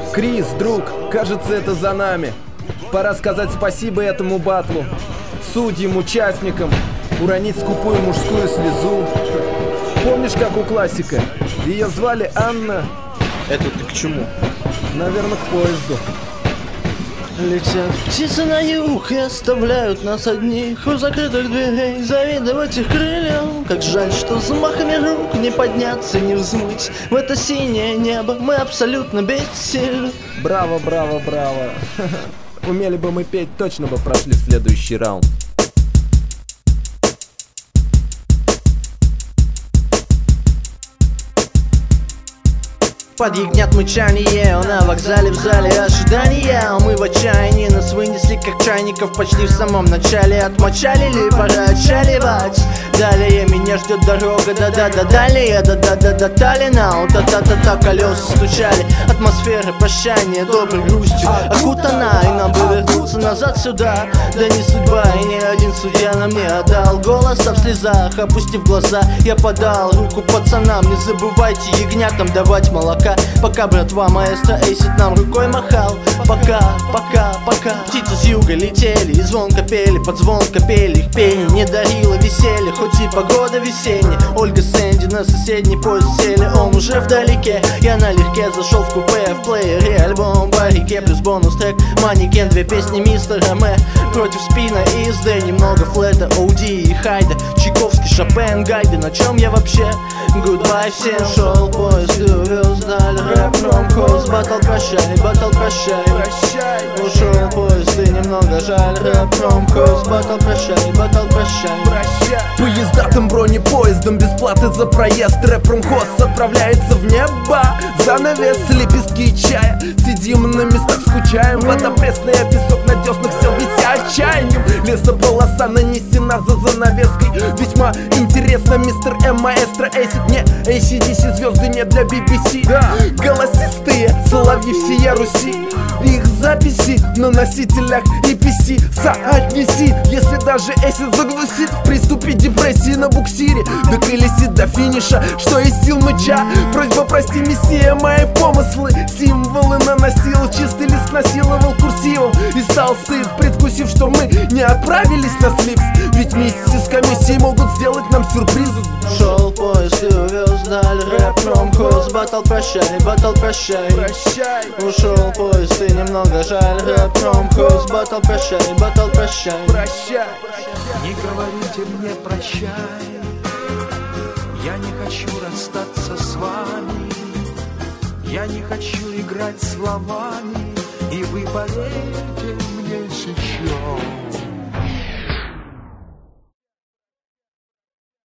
Крис, друг, кажется, это за нами. Пора сказать спасибо этому батлу, судьям, участникам, уронить скупую мужскую слезу. Помнишь, как у классика? Ее звали Анна. Это ты к чему? Наверное, к поезду. Летят птицы на юг и оставляют нас одних у закрытых дверей. Завидовать их крыльям. Как жаль, что взмахами рук не подняться, не взмыть в это синее небо. Мы абсолютно бессильны. Браво, браво, браво. Умели бы мы петь, точно бы прошли в следующий раунд. Подъягнят мычание, на вокзале в зале ожидания. Мы в отчаянии, нас вынесли как чайников почти в самом начале. Отмочали ли, пора отчаливать. Далее меня ждет дорога, да-да-да, далее, да-да-да-да, Таллинау, та-та-та-та, колеса стучали. Атмосфера прощания, доброй грустью окутана, и нам бы вернуться назад сюда. Да не судьба, и ни один судья нам не отдал голос, а в слезах, опустив глаза, я подал руку пацанам. Не забывайте ягнятам давать молока, пока братва маэстро эйсит нам рукой махал. Пока, пока, пока. Птицы с юга летели и звонко пели, под звон капели. Их пение не дарило веселья, хоть и погода весенняя. Ольга с Энди на соседний поезд сели, он уже вдалеке. Я налегке зашел в купе, в плеере альбом по реке плюс бонус трек манекен, две песни мистера Мэ против спина и СД, немного флета, Оуди и Хайда, Чайковский, Шопен, Гайден. О чем я вообще? Goodbye всем. Шел поезд и увез даль рэп промкоз. Батл прощай, батл прощай. Ушел поезд и немного жаль рэп промкоз. Батл прощай, батл прощай. Поездатым бронепоездом бесплаты за проезд. Рэп-промхоз отправляется в небо. Занавес, лепестки чая. Сидим на местах, скучаем. Вода пресная, песок на деснах сел, вися отчаянием. Лесополоса нанесена за занавеской. Весьма интересно, мистер М, маэстро эйсит. Не ACDC, звезды не для BBC. Голосистые соловьи всея Руси. Их записи на носителях EPC соотнеси. Если даже эйсит заглусит в приступе депрессии на буксире, доколесит до финиша, что из сил мыча. Просьба прости, мессия, мои помыслы. Символы наносил, чистый лист насиловал курсивом. И стал сыт, предвкусив, что мы не отправились на слив. Ведь миссис комиссии могут сделать нам сюрпризы. Шел поезд и увез даль рэп промкоз. Батл прощай, батл прощай. Ушел поезд и немного жаль рэп промкоз. Батл прощай, батл прощай. Не говорите мне прощай, я не хочу расстаться с вами. Я не хочу играть словами, и вы поверьте мне.